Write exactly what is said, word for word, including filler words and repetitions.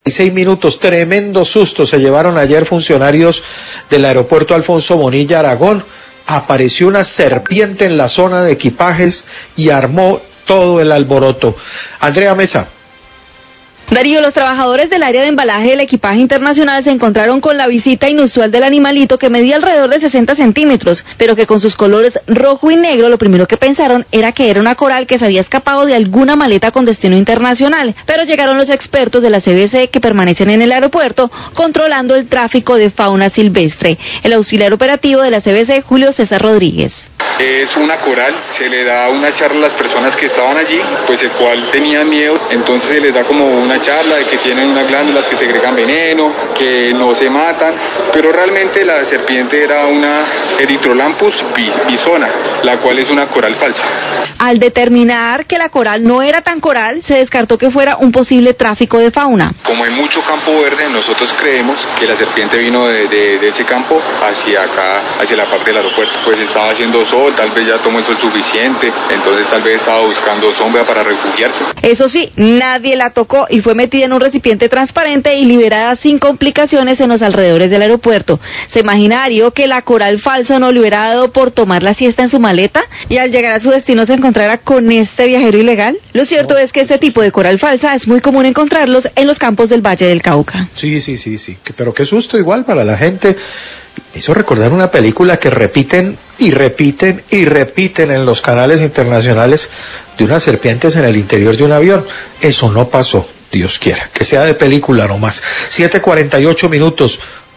Seis minutos, tremendo susto se llevaron ayer funcionarios del aeropuerto Alfonso Bonilla Aragón. Apareció una serpiente en la zona de equipajes y armó todo el alboroto. Andrea Mesa. Darío, los trabajadores del área de embalaje del equipaje internacional se encontraron con la visita inusual del animalito que medía alrededor de sesenta centímetros, pero que con sus colores rojo y negro lo primero que pensaron era que era una coral que se había escapado de alguna maleta con destino internacional, pero llegaron los expertos de la C B C que permanecen en el aeropuerto controlando el tráfico de fauna silvestre. El auxiliar operativo de la C B C, Julio César Rodríguez. Es una coral, se le da una charla a las personas que estaban allí, pues el cual tenían miedo, entonces se les da como una charla de que tienen unas glándulas que segregan veneno, que no se matan, pero realmente la serpiente era una Erythrolampus bisona, la cual es una coral falsa. Al determinar que la coral no era tan coral, se descartó que fuera un posible tráfico de fauna. Como hay mucho campo verde, nosotros creemos que la serpiente vino de, de, de ese campo hacia acá, hacia la parte del aeropuerto, pues estaba haciendo sol, tal vez ya tomó el sol suficiente, entonces tal vez estaba buscando sombra para refugiarse. Eso sí, nadie la tocó y fue metida en un recipiente transparente y liberada sin complicaciones en los alrededores del aeropuerto. ¿Se imagina, Darío, que la coral falso no le hubiera dado por tomar la siesta en su maleta y al llegar a su destino se encontrara con este viajero ilegal? Lo cierto es que este tipo de coral falsa es muy común encontrarlos en los campos del Valle del Cauca. Sí, sí, sí, sí, pero qué susto igual para la gente. Me hizo recordar una película que repiten y repiten y repiten en los canales internacionales de unas serpientes en el interior de un avión. Eso no pasó, Dios quiera, que sea de película nomás. siete cuarenta y ocho minutos.